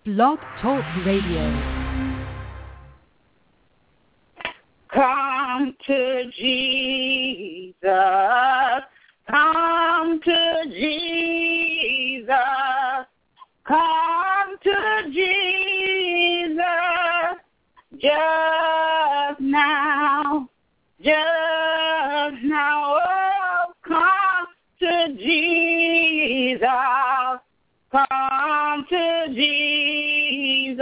Blog Talk Radio. Come to Jesus. Come to Jesus. Come to Jesus. Just now. Just now. Oh, come to Jesus. Come to Jesus.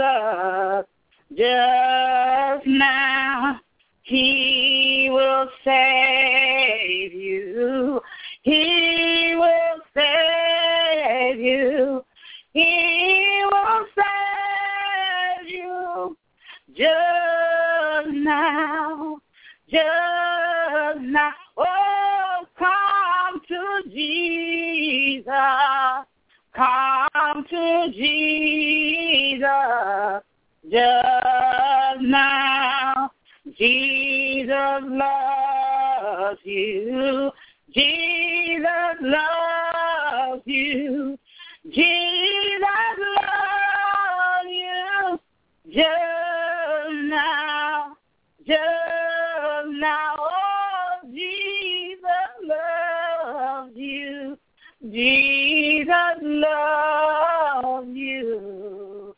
Just now. He will save you. He will save you. He will save you. Just now. Just now. Oh, come to Jesus. Come to Jesus. Just now. Jesus loves you. Jesus loves you. Jesus loves you. Just now. Just now. Oh, Jesus loves you. Jesus loves you.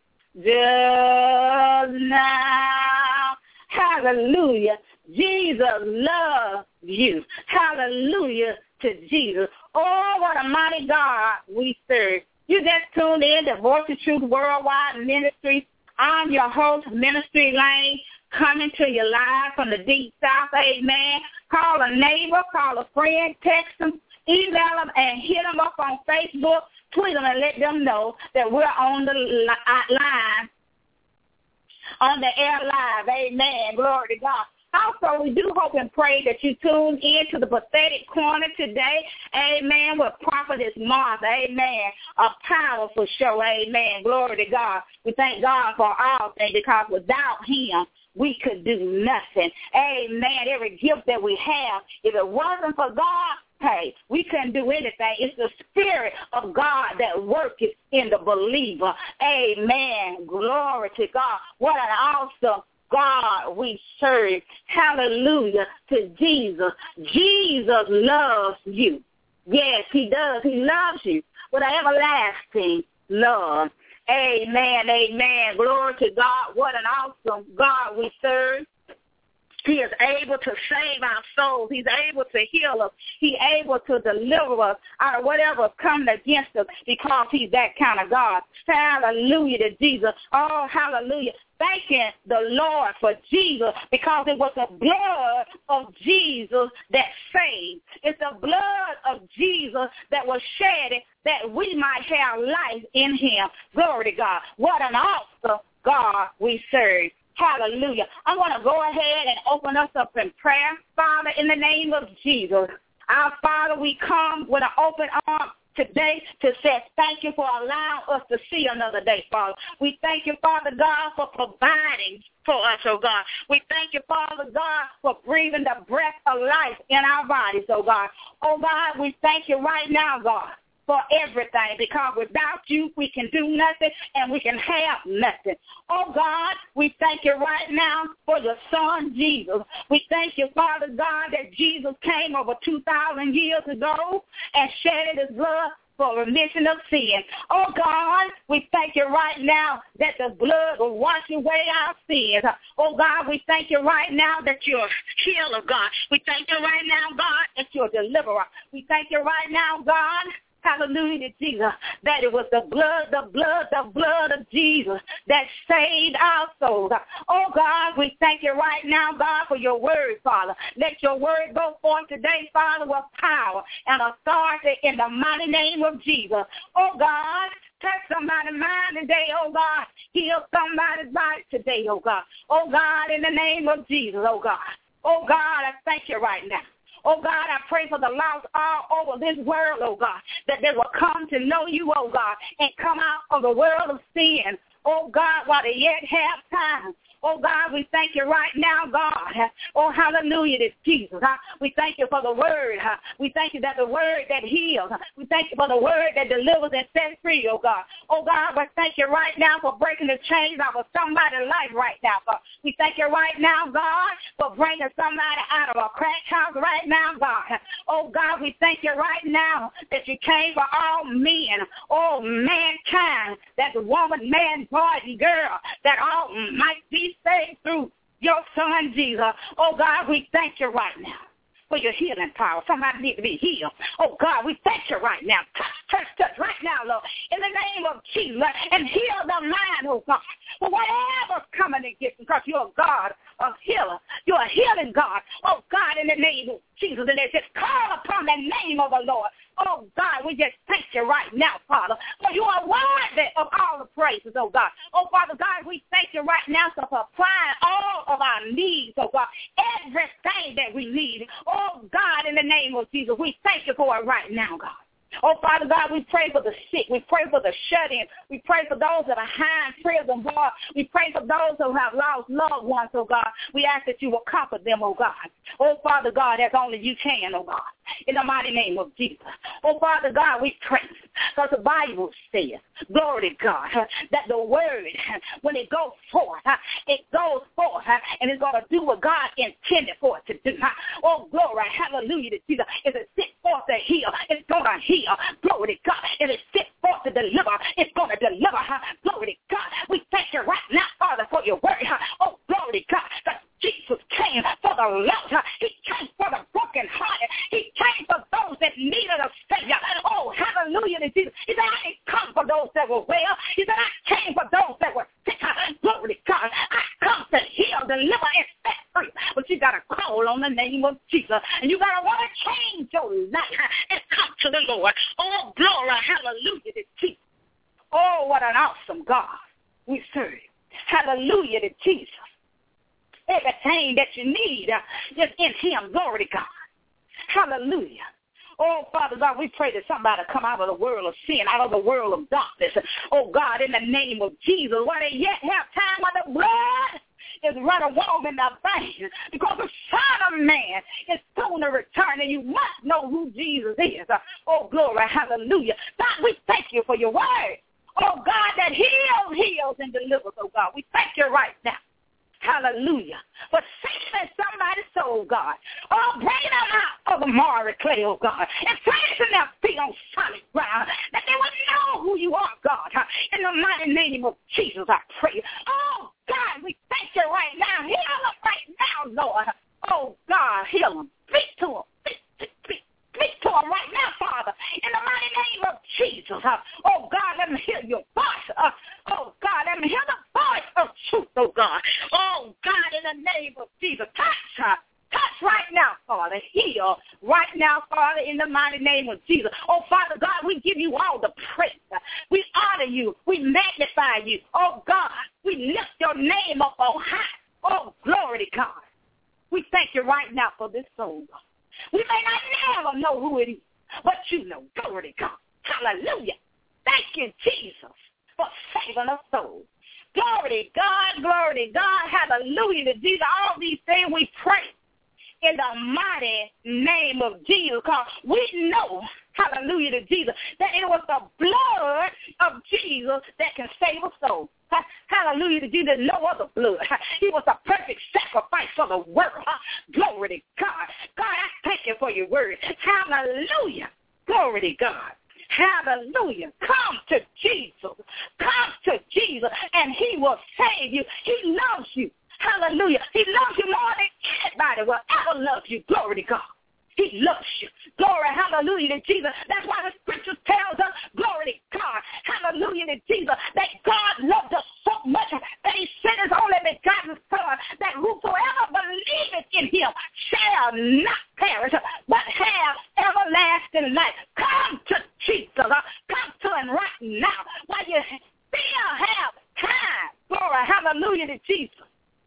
Just now. Hallelujah. Jesus loves you. Hallelujah to Jesus. Oh, what a mighty God we serve. You just tuned in to Voice of Truth Worldwide Ministry. I'm your host, Ministry Lane, coming to you live from the deep south. Amen. Call a neighbor, call a friend, text them, email them, and hit them up on Facebook. Tweet them and let them know that we're on the line. On the air live, amen, glory to God. Also, we do hope and pray that you tune in to the Prophetic Corner today, amen, with Prophetess Martha, amen, a powerful show, amen, glory to God. We thank God for all things because without him, we could do nothing, amen. Every gift that we have, if it wasn't for God, hey, we couldn't do anything. It's the Spirit of God that works in the believer. Amen. Glory to God. What an awesome God we serve. Hallelujah to Jesus. Jesus loves you. Yes, he does. He loves you with an everlasting love. Amen. Amen. Glory to God. What an awesome God we serve. He is able to save our souls. He's able to heal us. He's able to deliver us out of whatever comes against us because he's that kind of God. Hallelujah to Jesus. Oh, hallelujah. Thanking the Lord for Jesus because it was the blood of Jesus that saved. It's the blood of Jesus that was shed that we might have life in him. Glory to God. What an awesome God we serve. Hallelujah. I want to go ahead and open us up in prayer. Father, in the name of Jesus, our Father, we come with an open arm today to say thank you for allowing us to see another day, Father. We thank you, Father God, for providing for us, oh God. We thank you, Father God, for breathing the breath of life in our bodies, oh God. Oh God, we thank you right now, God, for everything, because without you, we can do nothing and we can have nothing. Oh, God, we thank you right now for your son, Jesus. We thank you, Father God, that Jesus came over 2,000 years ago and shed his blood for remission of sin. Oh, God, we thank you right now that the blood will wash away our sins. Oh, God, we thank you right now that you're a healer, God. We thank you right now, God, that you're a deliverer. We thank you right now, God, hallelujah to Jesus, that it was the blood of Jesus that saved our souls. Oh, God, we thank you right now, God, for your word, Father. Let your word go forth today, Father, with power and authority in the mighty name of Jesus. Oh, God, touch somebody's mind today, oh, God. Heal somebody's body today, oh, God. Oh, God, in the name of Jesus, oh, God. Oh, God, I thank you right now. Oh, God, I pray for the lost all over this world, oh, God, that they will come to know you, oh, God, and come out of the world of sin. Oh, God, while they yet have time. Oh, God, we thank you right now, God. Oh, hallelujah to Jesus. We thank you for the word. We thank you that the word that heals. We thank you for the word that delivers and sets free, oh, God. Oh, God, we thank you right now for breaking the chains out of somebody's life right now, God. We thank you right now, God, for bringing somebody out of a crack house right now, God. Oh, God, we thank you right now that you came for all men, all mankind, that the woman, man, boy, and girl, that all might be saved through your son, Jesus. Oh, God, we thank you right now for your healing power. Somebody needs to be healed. Oh, God, we thank you right now. Touch right now, Lord, in the name of Jesus, and heal the mind, oh, God, for whatever's coming against them, because you're a God of healer. You're a healing God. Oh, God, in the name of Jesus, and they just call upon the name of the Lord. Oh, God, we just thank you right now, Father, for you are worthy of all the praises, oh, God. Oh, Father God, we thank you right now for supplying all of our needs, oh, God, everything that we need. Oh, God, in the name of Jesus, we thank you for it right now, God. Oh, Father God, we pray for the sick. We pray for the shut-in. We pray for those that are high in prison, God. We pray for those who have lost loved ones, oh, God. We ask that you will comfort them, oh, God. Oh, Father God, as only you can, oh, God, in the mighty name of Jesus. Oh, Father God, we pray, because the Bible says, glory to God, that the word, when it goes forth, and it's going to do what God intended for it to do. Oh, glory, hallelujah to Jesus. If it sent forth to heal, it's going to heal. Glory to God. If it sent forth to deliver, it's going to deliver. Glory to God. We thank you right now, Father, for your word. Oh, glory to God, that Jesus came for the lost. He came for the brokenhearted. He came for those that needed a Savior. Oh, hallelujah to Jesus. He said, I didn't come for those that were well. He said, I came for those that were sick. Glory to God. I come to heal, deliver, and set free. But you got to call on the name of Jesus. And you got to want to change your life and come to the Lord. Oh, glory, hallelujah to Jesus. Oh, what an awesome God we serve. Hallelujah to Jesus. Everything that you need is in him. Glory to God. Hallelujah. Oh, Father God, we pray that somebody come out of the world of sin, out of the world of darkness. Oh, God, in the name of Jesus, while they yet have time, while the blood is running warm in their veins, because the Son of Man is soon to return, and you must know who Jesus is. Oh, glory, hallelujah. God, we thank you for your word. Oh, God, that heals, and delivers, oh, God. We thank you right now. Hallelujah. For saving somebody's soul, God. Oh, bring them out of the miry clay, oh, God, and placing their feet on solid ground, that they will know who you are, God. In the mighty name of Jesus, I pray. Oh, God, we thank you right now. Heal them right now, Lord. Oh, God, heal them. Speak to them. Speak to them right now, Father, in the mighty name of Jesus. Oh, God, let them hear your voice. Oh, God, let them hear the voice of truth, oh, God. Oh, God, in the name of Jesus, touch right now, Father. Heal right now, Father, in the mighty name of Jesus. Oh, Father God, we give you all the praise. We honor you. We magnify you. Oh, God, we lift your name up on high. Oh, glory to God. We thank you right now for this soul, God. We may not never know who it is, but you know. Glory to God. Hallelujah. Thank you, Jesus, for saving a soul. Glory to God. Glory to God. Hallelujah to Jesus. All these things we pray in the mighty name of Jesus, because we know, hallelujah to Jesus, that it was the blood of Jesus that can save a soul. Hallelujah to Jesus, no other blood. He was the perfect sacrifice for the world. Glory to God. God, I thank you for your word. Hallelujah. Glory to God. Hallelujah. Come to Jesus. Come to Jesus, and he will save you. He loves you. Hallelujah. He loves you more than anybody will ever love you. Glory to God. He loves you. Glory, hallelujah to Jesus. That's why the scriptures tells us, glory to God, hallelujah to Jesus, that God loved us so much that he sent his only begotten Son, that whosoever believeth in him shall not perish, but have everlasting life. Come to Jesus. Come to him right now while you still have time. Glory, hallelujah to Jesus.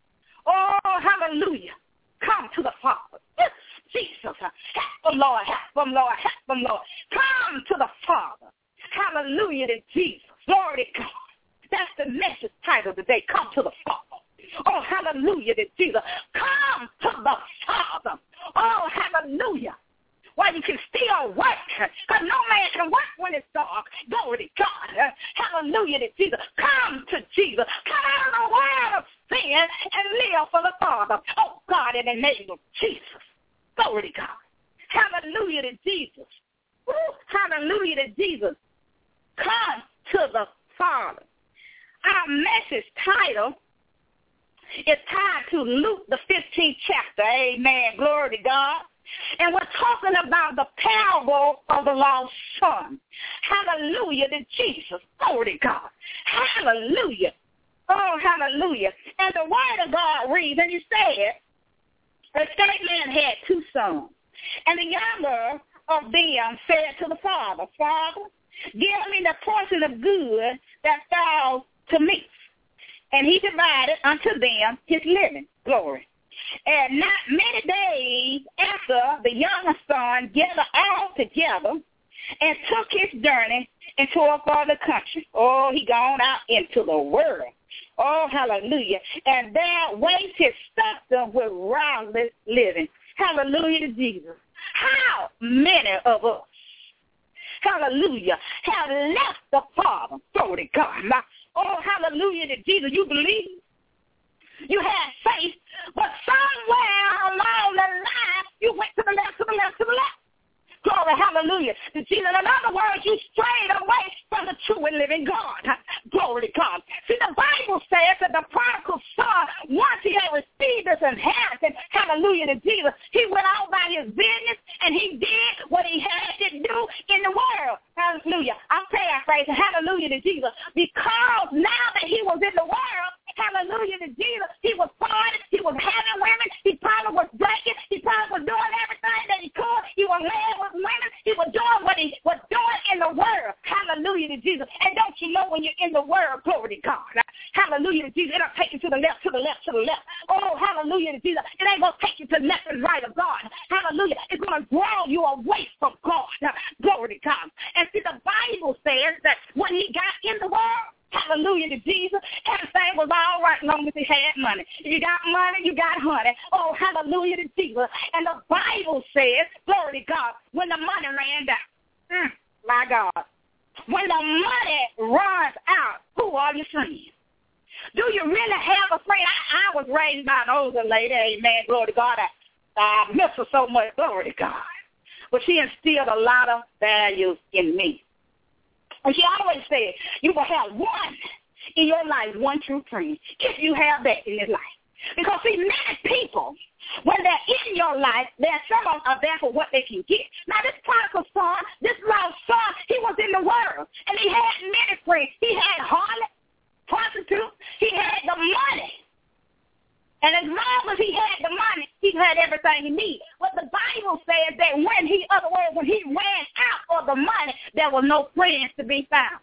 Oh, hallelujah. Come to the Father. Jesus, help them, Lord, help them, Lord, help them, Lord. Come to the Father. Hallelujah to Jesus. Glory to God. That's the message title today. Come to the Father. Oh, hallelujah to Jesus. Come to the Father. Oh, hallelujah. While you can still work, because no man can work when it's dark. Glory to God. Hallelujah to Jesus. Come to Jesus. Come out of the world of sin and live for the Father. Oh, God, in the name of Jesus. Glory to God. Hallelujah to Jesus. Woo, hallelujah to Jesus. Come to the Father. Our message title is tied to Luke, the 15th chapter. Amen. Glory to God. And we're talking about the parable of the lost son. Hallelujah to Jesus. Glory to God. Hallelujah. Oh, hallelujah. And the word of God reads, and he said, a certain man had 2 sons. And the younger of them said to the father, Father, give me the portion of good that falls to me. And he divided unto them his living. Glory. And not many days after, the younger son gathered all together and took his journey into a further country. Oh, he gone out into the world. Oh, hallelujah. And there waste his substance with riotous living. Hallelujah to Jesus. How many of us, hallelujah, have left the Father? Glory to God. Now, oh, hallelujah to Jesus. You believe. You had faith, but somewhere along the line, you went to the left, to the left, to the left. Glory, hallelujah. In other words, you strayed away from the true and living God. Glory to God. See, the Bible says that the prodigal son, once he had received this inheritance, hallelujah to Jesus, he went out by his business and he did what he had to do in the world. Hallelujah. I'm paraphrasing. Hallelujah to Jesus. Because now that he was in the world, hallelujah to Jesus, he was partying, he was having women, he probably was drinking, he probably was doing everything that he could, he was laying with women, he was doing what he was doing in the world. Hallelujah to Jesus. And don't you know when you're in the world, glory to God. Hallelujah to Jesus. It'll take you to the left, to the left, to the left. Oh, hallelujah to Jesus. It ain't going to take you to left and right of God. Hallelujah. It's going to draw you away from God. Glory to God. And see, the Bible says that when he got in the world, hallelujah to Jesus, everything was all right as long as he had money. If you got money, you got honey. Oh, hallelujah to Jesus. And the Bible says, glory to God, when the money ran down, my God, when the money runs out, who are your friends? Do you really have a friend? I was raised by an older lady, amen, glory to God. I miss her so much, glory to God. But she instilled a lot of values in me. And she always said, you will have one in your life, one true friend, if you have that in your life. Because, see, many people, when they're in your life, some of them are there for what they can get. Now, this prodigal son, this lost son, he was in the world, and he had many friends. He had harlots, prostitutes. He had the money. And as long as he had the money, he had everything he needed. But the Bible says that when he ran out of the money, there were no friends to be found.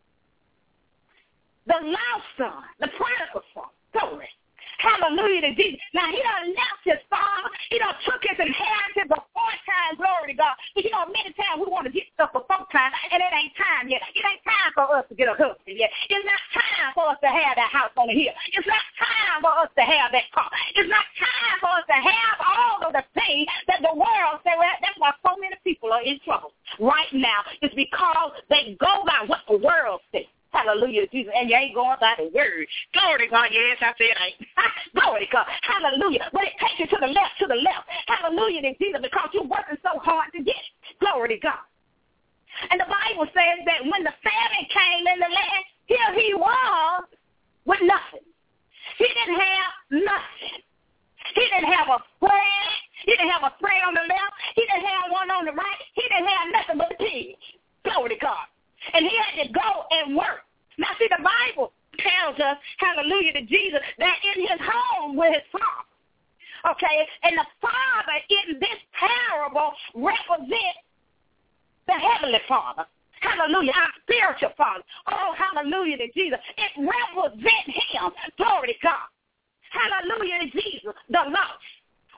The lost son, the prodigal son, glory. Hallelujah to Jesus. Now, he done left his father. He done took his inheritance before time, glory to God. But you know, many times we want to get stuff before time, and it ain't time yet. It ain't time for us to get a husband yet. It's not time for us to have that house on the hill. It's not time for us to have that car. It's not time for us to have all of the things that the world say. Well, that's why so many people are in trouble right now. It's because they go by what the world says. Hallelujah to Jesus. And you ain't going by the word. Glory to God. Yes, I said ain't. Glory to God. Hallelujah. But it takes you to the left, to the left. Hallelujah to Jesus, because you're working so hard to get it. Glory to God. And the Bible says that when the famine came in the land, here he was with nothing. He didn't have nothing. He didn't have a friend. He didn't have a friend on the left. He didn't have one on the right. He didn't have nothing but the pigs. Glory to God. And he had to go and work. Now, see, the Bible tells us, hallelujah to Jesus, that in his home with his father. Okay? And the father in this parable represents the heavenly father. Hallelujah. Our spiritual father. Oh, hallelujah to Jesus. It represents him. Glory to God. Hallelujah to Jesus. The lost.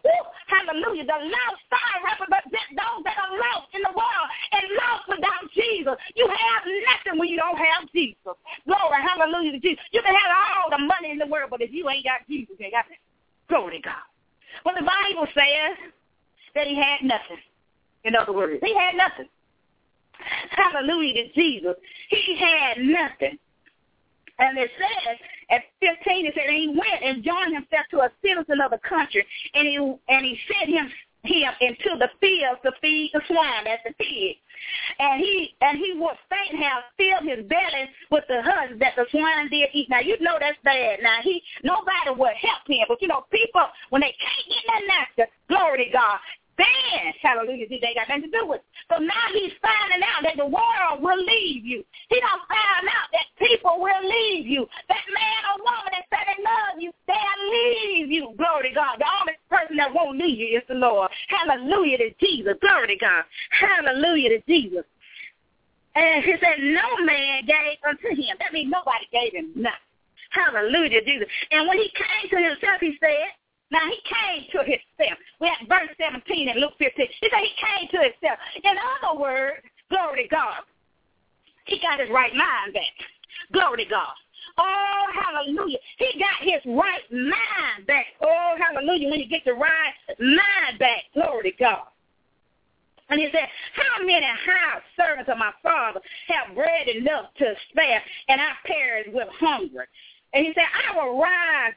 Hallelujah. The lost sign represents those that are lost in the world and lost without Jesus. You have nothing when you don't have Jesus. Glory, hallelujah to Jesus. You can have all the money in the world, but if you ain't got Jesus, you ain't got it. Glory to God. Well, the Bible says that he had nothing. In other words, he had nothing. Hallelujah to Jesus. He had nothing. And it says, at 15, it said, and he went and joined himself to a citizen of the country, and he sent him into the fields to feed the swine at the pig. And he would fain have filled his belly with the husk that the swine did eat. Now, you know that's bad. Now, nobody would help him. But, people, when they can't get that nectar, glory to God, then, hallelujah, they got nothing to do with it. So now he's finding out that the world will leave you. He don't find out that people will leave you. That man or woman that said they love you, they'll leave you. Glory to God. The only person that won't leave you is the Lord. Hallelujah to Jesus. Glory to God. Hallelujah to Jesus. And he said, no man gave unto him. That means nobody gave him nothing. Hallelujah to Jesus. And when he came to himself, he said, now, he came to himself. We're at verse 17 in Luke 15. He said he came to himself. In other words, glory to God, he got his right mind back. Glory to God. Oh, hallelujah. He got his right mind back. Oh, hallelujah. When you get the right mind back, glory to God. And he said, how many hired servants of my father have bread enough to spare, and I perish with hunger? And he said, I will arise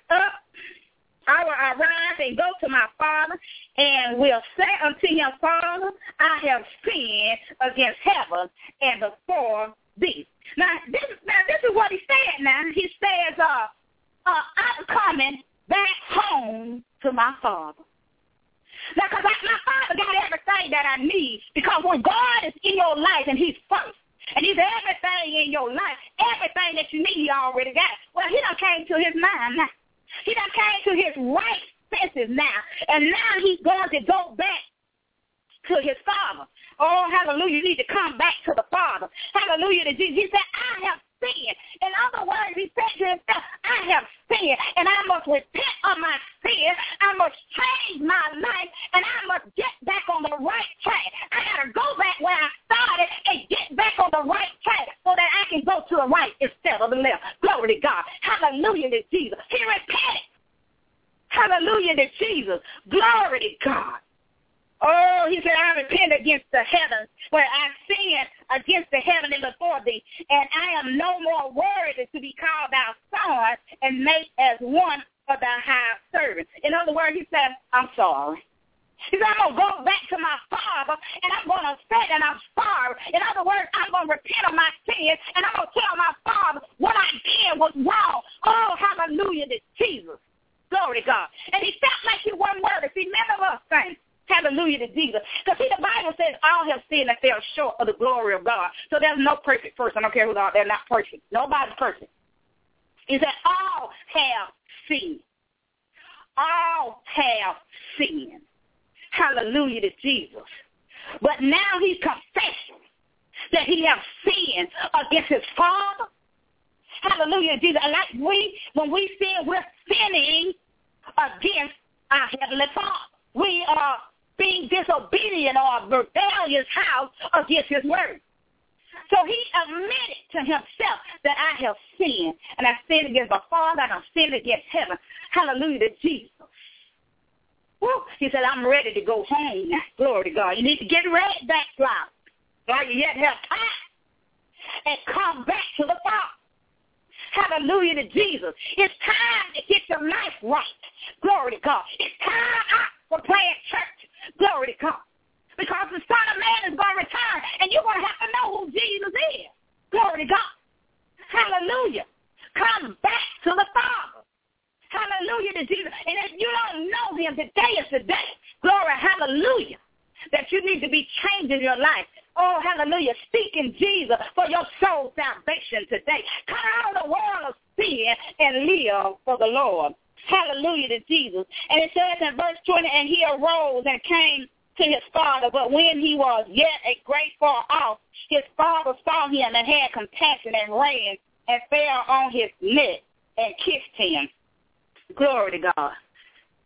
and go to my father, and will say unto him, Father, I have sinned against heaven and before thee. Now, this is what he said now. He says, I'm coming back home to my father. Now, because my father got everything that I need, because when God is in your life and he's first, and he's everything in your life, everything that you need, he already got. Well, he done came to his mind now. He done came to his right senses now, and now he's going to go back to his father. Oh, hallelujah, you need to come back to the Father. Hallelujah to Jesus. He said, I have sinned. In other words, he said to himself, I have sinned, and I must repent of my sin. I must change my life, and I must get back on the right track. I got to go back where I started and get back on the right track so that I can go to the right instead of the left. Glory to God. Hallelujah to Jesus. He repented. Hallelujah to Jesus. Glory to God. Oh, he said, I repent against the heavens, where I sinned against the heaven and before thee, and I am no more worthy to be called thy son and made as one of thy hired servants. In other words, he said, I'm sorry. He said, I'm going to go back to my father, and I'm going to say that I'm sorry. In other words, I'm going to repent of my sins, and I'm going to tell my father what I did was wrong. Oh, hallelujah to Jesus. Glory to God. And he felt like he wasn't worthy. See, none of us think. Hallelujah to Jesus. Because, see, the Bible says all have sinned and fell short of the glory of God. So there's no perfect person. I don't care who they are. They're not perfect. Nobody's perfect. He said all have sinned. All have sinned. Hallelujah to Jesus. But now he's confessing that he has sinned against his Father. Hallelujah to Jesus. And like when we sin, we're sinning against our Heavenly Father. We are being disobedient or rebellious house against his word. So he admitted to himself that I have sinned, and I sinned against my Father, and I sinned against heaven. Hallelujah to Jesus. Woo. He said, I'm ready to go home now. Glory to God. You need to get ready back, Father, while you yet have time, and come back to the Father. Hallelujah to Jesus. It's time to get your life right. Glory to God. It's time out for playing church. Glory to God. Because the Son of Man is going to return, and you're going to have to know who Jesus is. Glory to God. Hallelujah. Come back to the Father. Hallelujah to Jesus. And if you don't know him, today is the day. Glory, hallelujah, that you need to be changing your life. Oh, hallelujah. Seeking Jesus for your soul salvation today. Come out of the world of sin and live for the Lord. Hallelujah to Jesus. And it says in verse 20, and he arose and came to his father, but when he was yet a great far off, his father saw him and had compassion and ran and fell on his neck and kissed him. Glory to God.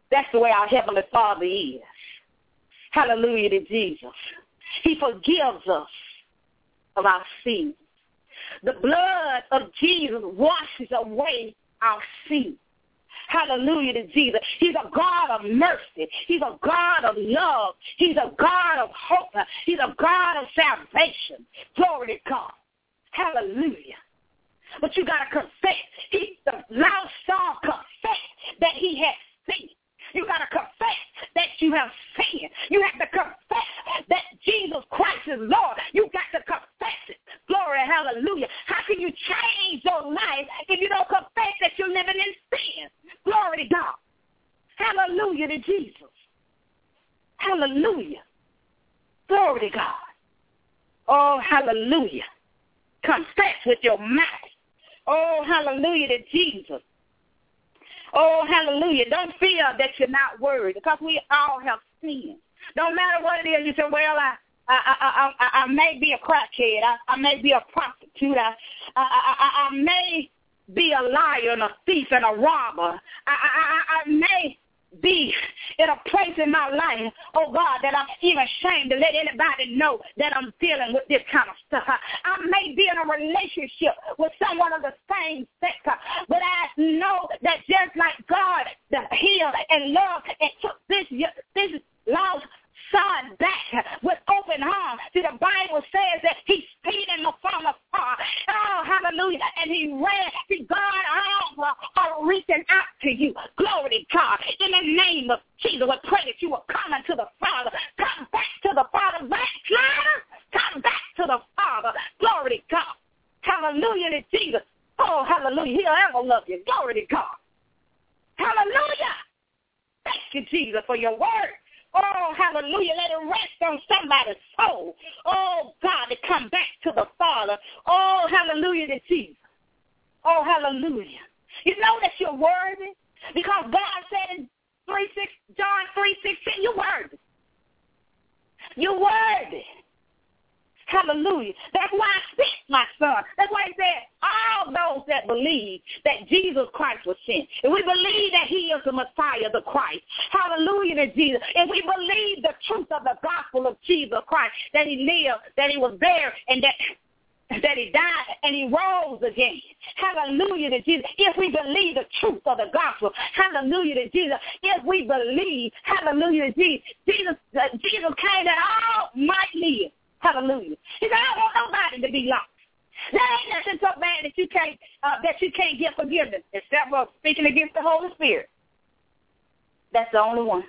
That's the way our Heavenly Father is. Hallelujah to Jesus. He forgives us of our sins. The blood of Jesus washes away our sins. Hallelujah to Jesus. He's a God of mercy. He's a God of love. He's a God of hope. He's a God of salvation. Glory to God. Hallelujah. But you got to confess. The lost song confessed that he has sinned. You got to confess that you have sinned. You have to confess that Jesus Christ is Lord. You got to confess it. Glory, hallelujah. How can you change your life if you don't confess that you're living in sin? Glory to God. Hallelujah to Jesus. Hallelujah. Glory to God. Oh, hallelujah. Confess with your mouth. Oh, hallelujah to Jesus. Oh, hallelujah. Don't feel that you're not worthy because we all have sinned. No matter what it is, you say, well, I may be a crackhead. I may be a prostitute. I may be a liar and a thief and a robber. I may be in a place in my life, oh God, that I'm even ashamed to let anybody know that I'm dealing with this kind of stuff. I may be in a relationship with someone of the same sex, but I know that just like God that healed and loved and took this lost son back with open arms. See, the Bible says that he's feeding from afar. Oh, hallelujah. And he ran. See, God are reaching out to you. Glory to God. In the name of Jesus, we pray that you will come unto the Father. Come back to the Father. Backslider, come back to the Father. Glory to God. Hallelujah to Jesus. Oh, hallelujah. He'll ever love you. Glory to God. Hallelujah. Thank you, Jesus, for your word. Oh, hallelujah. Let it rest on somebody's soul. Oh, God, to come back to the Father. Oh, hallelujah to Jesus. Oh, hallelujah. You know that you're worthy because God said in John 3:16, you're worthy. You're worthy. Hallelujah. That's why I sent my son. That's why he said, all those that believe that Jesus Christ was sent. If we believe that he is the Messiah, the Christ. Hallelujah to Jesus. If we believe the truth of the gospel of Jesus Christ, that he lived, that he was there, and that he died and he rose again. Hallelujah to Jesus. If we believe the truth of the gospel, hallelujah to Jesus. If we believe, hallelujah to Jesus, Jesus came that all might live. Hallelujah. He said, I don't want nobody to be lost. There ain't nothing so bad that you can't get forgiveness except for speaking against the Holy Spirit. That's the only one.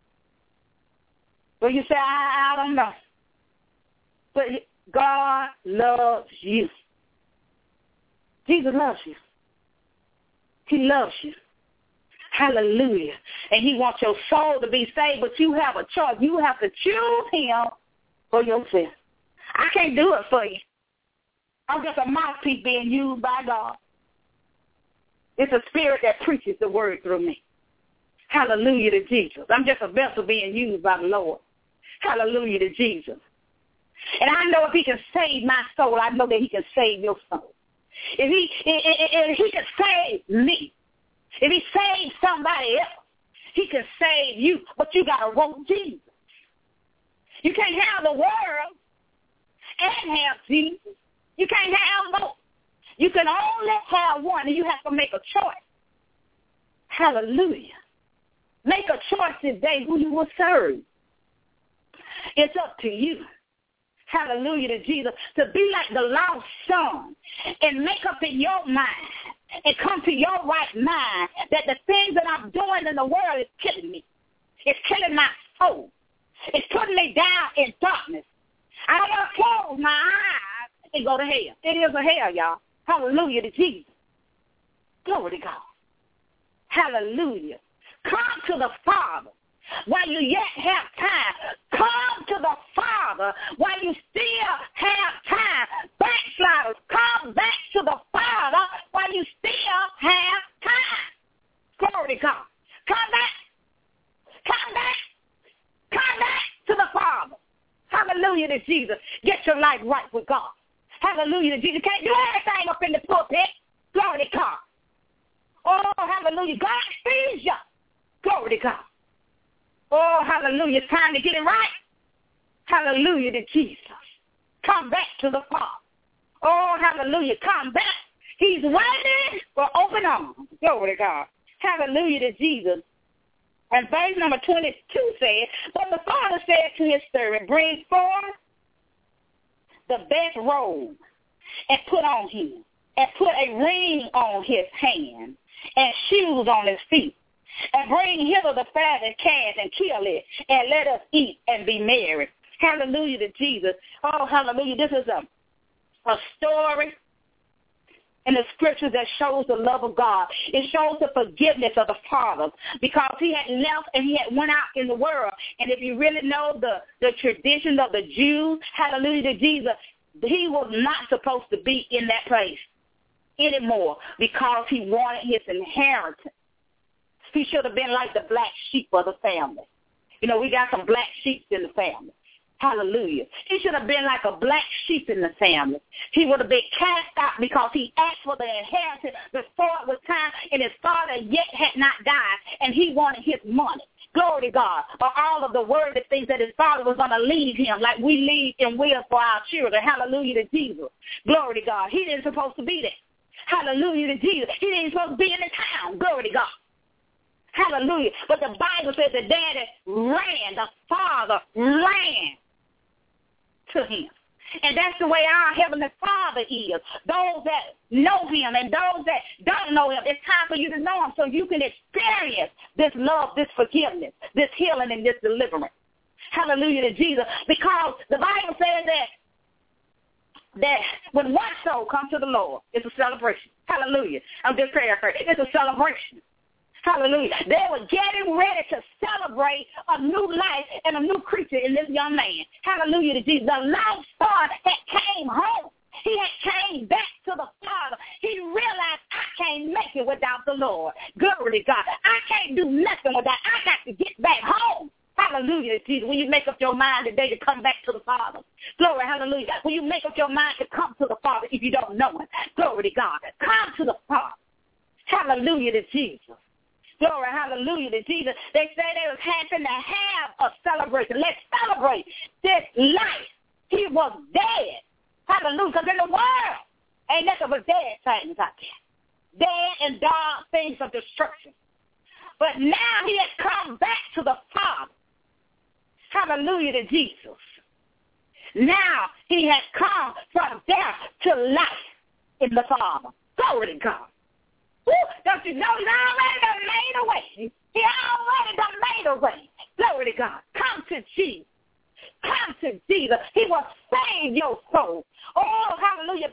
Well, you say, I don't know. But God loves you. Jesus loves you. He loves you. Hallelujah. And he wants your soul to be saved, but you have a choice. You have to choose him for yourself. I can't do it for you. I'm just a mouthpiece being used by God. It's a spirit that preaches the word through me. Hallelujah to Jesus. I'm just a vessel being used by the Lord. Hallelujah to Jesus. And I know if he can save my soul, I know that he can save your soul. If he can save me, if he saves somebody else, he can save you. But you got to want Jesus. You can't have the world and have Jesus. You can't have both. You can only have one, and you have to make a choice. Hallelujah. Make a choice today who you will serve. It's up to you. Hallelujah to Jesus. To be like the lost son and make up in your mind and come to your right mind that the things that I'm doing in the world is killing me. It's killing my soul. It's putting me down in darkness. I don't want to close my eyes and go to hell. It is a hell, y'all. Hallelujah to Jesus. Glory to God. Hallelujah. Come to the Father while you yet have time. Come to the Father while you still have time. Backsliders, come back to the Father while you still have time. Glory to God. Come back. Come back. Come back to the Father. Hallelujah to Jesus. Get your life right with God. Hallelujah to Jesus. Can't do everything up in the pulpit. Glory to God. Oh, hallelujah. God sees you. Glory to God. Oh, hallelujah. It's time to get it right. Hallelujah to Jesus. Come back to the Father. Oh, hallelujah. Come back. He's waiting for open arms. Glory to God. Hallelujah to Jesus. And verse number 22 says, but the Father said to his servant, bring forth the best robe and put on him, and put a ring on his hand and shoes on his feet. And bring hither the fatted calf and kill it, and let us eat and be merry. Hallelujah to Jesus. Oh, hallelujah. This is a story in the scriptures that shows the love of God. It shows the forgiveness of the Father, because he had left and he had went out in the world. And if you really know the traditions of the Jews, hallelujah to Jesus, he was not supposed to be in that place anymore because he wanted his inheritance. He should have been like the black sheep of the family. You know, we got some black sheep in the family. Hallelujah. He should have been like a black sheep in the family. He would have been cast out because he asked for the inheritance before it was time, and his father yet had not died, and he wanted his money. Glory to God. Or all of the worldly things that his father was going to leave him, like we leave and will for our children. Hallelujah to Jesus. Glory to God. He didn't supposed to be there. Hallelujah to Jesus. He didn't supposed to be in the town. Glory to God. Hallelujah. But the Bible says the daddy ran, the father ran to him. And that's the way our Heavenly Father is. Those that know him and those that don't know him, it's time for you to know him so you can experience this love, this forgiveness, this healing, and this deliverance. Hallelujah to Jesus. Because the Bible says that when one soul comes to the Lord, it's a celebration. Hallelujah. I'm just paraphrasing. It's a celebration. Hallelujah. They were getting ready to celebrate a new life and a new creature in this young man. Hallelujah to Jesus. The lost son had came home. He had came back to the Father. He realized, I can't make it without the Lord. Glory to God. I can't do nothing without. I got to get back home. Hallelujah to Jesus. When you make up your mind today to come back to the Father. Glory, hallelujah. When you make up your mind to come to the Father if you don't know him. Glory to God. Come to the Father. Hallelujah to Jesus. Glory, hallelujah to Jesus. They say they was happy to have a celebration. Let's celebrate this life. He was dead. Hallelujah. Because in the world, ain't nothing but dead things out there. Dead and dark things of destruction. But now he has come back to the Father. Hallelujah to Jesus. Now he has come from death to life in the Father. Glory to God. Woo, don't you know he's already done made a way? He already done made a way. Glory to God. Come to Jesus. Come to Jesus. He will save your soul. Oh, hallelujah.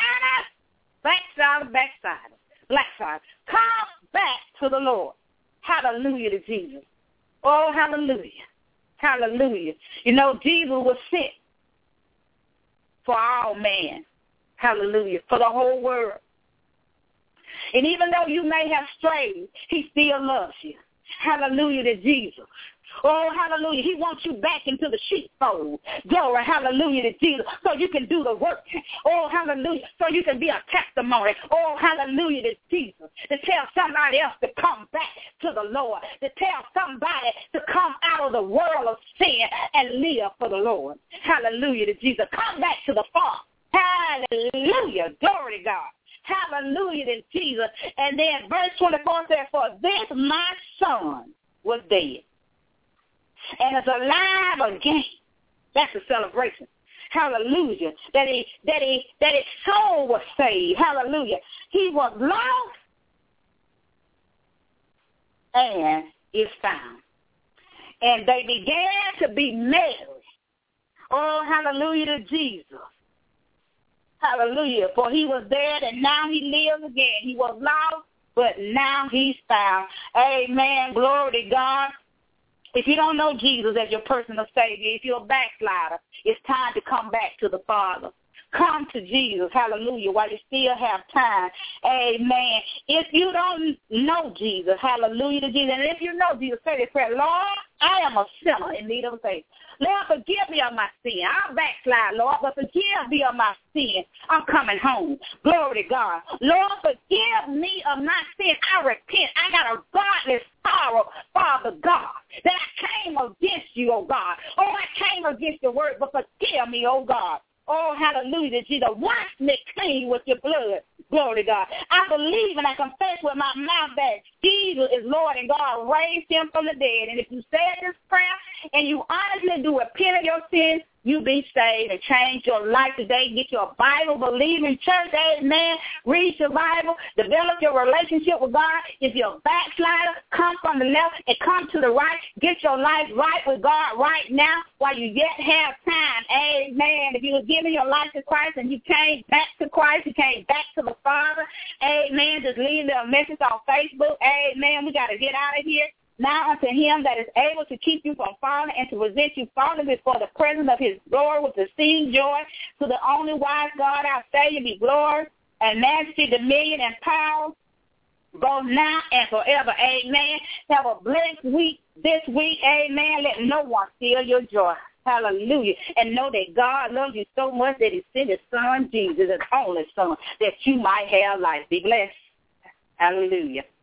Backside. Blackside. Come back to the Lord. Hallelujah to Jesus. Oh, hallelujah. Hallelujah. You know, Jesus was sent for all man. Hallelujah. For the whole world. And even though you may have strayed, he still loves you. Hallelujah to Jesus. Oh, hallelujah. He wants you back into the sheepfold. Glory, hallelujah to Jesus, so you can do the work. Oh, hallelujah, so you can be a testimony. Oh, hallelujah to Jesus, to tell somebody else to come back to the Lord, to tell somebody to come out of the world of sin and live for the Lord. Hallelujah to Jesus. Come back to the Father. Hallelujah. Glory to God. Hallelujah to Jesus. And then verse 24 says, for this my son was dead and is alive again. That's a celebration. Hallelujah. That his soul was saved. Hallelujah. He was lost and is found. And they began to be merry. Oh, hallelujah to Jesus. Hallelujah. For he was dead and now he lives again. He was lost, but now he's found. Amen. Glory to God. If you don't know Jesus as your personal Savior, if you're a backslider, it's time to come back to the Father. Come to Jesus, hallelujah, while you still have time. Amen. If you don't know Jesus, hallelujah to Jesus, and if you know Jesus, say this prayer, Lord, I am a sinner in need of a Savior. Lord, forgive me of my sin. I'll backslide, Lord, but forgive me of my sin. I'm coming home. Glory to God. Lord, forgive me of my sin. I repent. I got a godly sorrow for Father God, that I came against you, oh God. Oh, I came against your word, but forgive me, oh God. Oh, hallelujah, Jesus. Wash me clean with your blood. Glory to God. I believe and I confess with my mouth that Jesus is Lord and God raised him from the dead. And if you said this prayer and you honestly do repent of your sins, you be saved and change your life today. Get your Bible, believe in church, amen. Read your Bible, develop your relationship with God. If you're a backslider, come from the left and come to the right. Get your life right with God right now while you yet have time, amen. If you were giving your life to Christ and you came back to Christ, you came back to the Father, amen, just leave a message on Facebook, amen. We got to get out of here. Now unto him that is able to keep you from falling and to present you falling before the presence of his glory with exceeding joy, to the only wise God our Savior be glory and majesty, dominion, and power, both now and forever. Amen. Have a blessed week this week. Amen. Let no one steal your joy. Hallelujah. And know that God loves you so much that he sent his son, Jesus, his only son, that you might have life. Be blessed. Hallelujah.